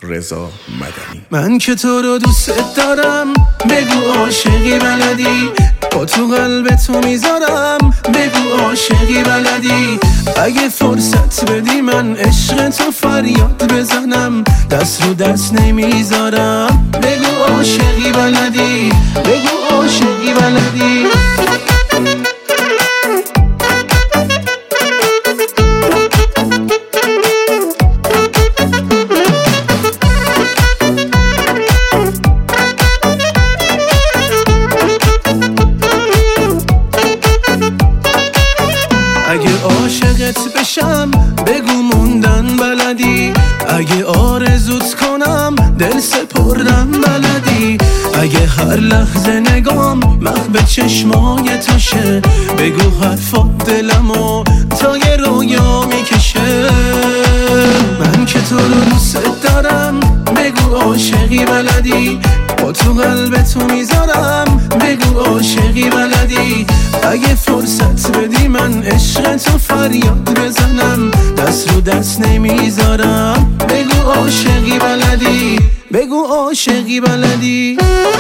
رضا مدنی. من که تو رو دوست دارم، بگو عاشقی بلدی، با تو قلب تو میذارم، بگو عاشقی بلدی. اگه فرصت بدی من عشق تو فریاد بزنم، دست رو دست نمیذارم، بگو عاشقی بلدی، بگو عاشقی بلدی. اگه عاشقت بشم بگو موندن بلدی، اگه آرزوت کنم دل سپردن بلدی. اگه هر لحظه نگام مخ به چشمای توشه، بگو حرفات دلمو تا یه رویا میکشه. من که تو رو دوست دارم، بگو عاشقی بلدی، با تو قلب تو میذارم، بگو عاشقی بلدی. اگه فرصت بدی من عشق تو فریاد بزنم، دست رو دست نمیذارم، بگو عاشقی بلدی، بگو عاشقی بلدی.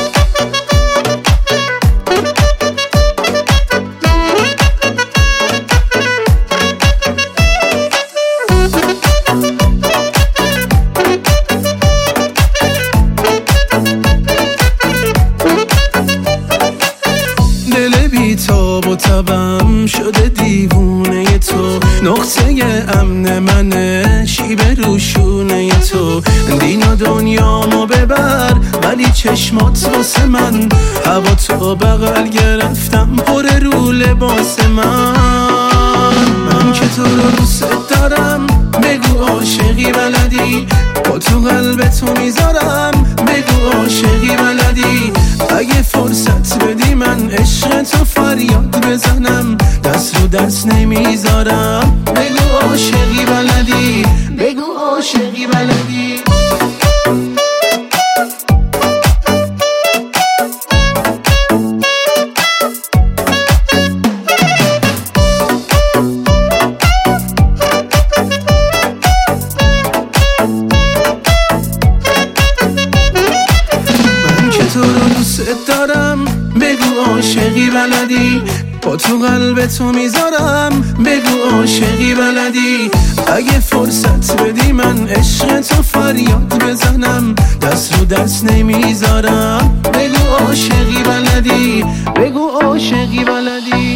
دل بیتاب و تبم شده دیوونه تو، نقطه امن منه شیب روشونه تو. دین و دنیامو ببر ولی چشمات واسه من، هوا تو بغل گرفتم پر رو لباس من که تو رو دوست دارم، بگو عاشقی بلدی، با تو قلب تو میذارم، بگو عاشقی بلدی. اگه فرصت بدی من عشق تو فریاد بزنم، دست رو دست نمیذارم، بگو عاشقی بلدی، بگو عاشقی بلدی. تو رو دوست دارم، بگو عاشقی بلدی، با تو قلب تو میذارم، بگو عاشقی بلدی. اگه فرصت بدی من عشق تو فریاد بزنم، دست رو دست نمیذارم، بگو عاشقی بلدی، بگو عاشقی بلدی.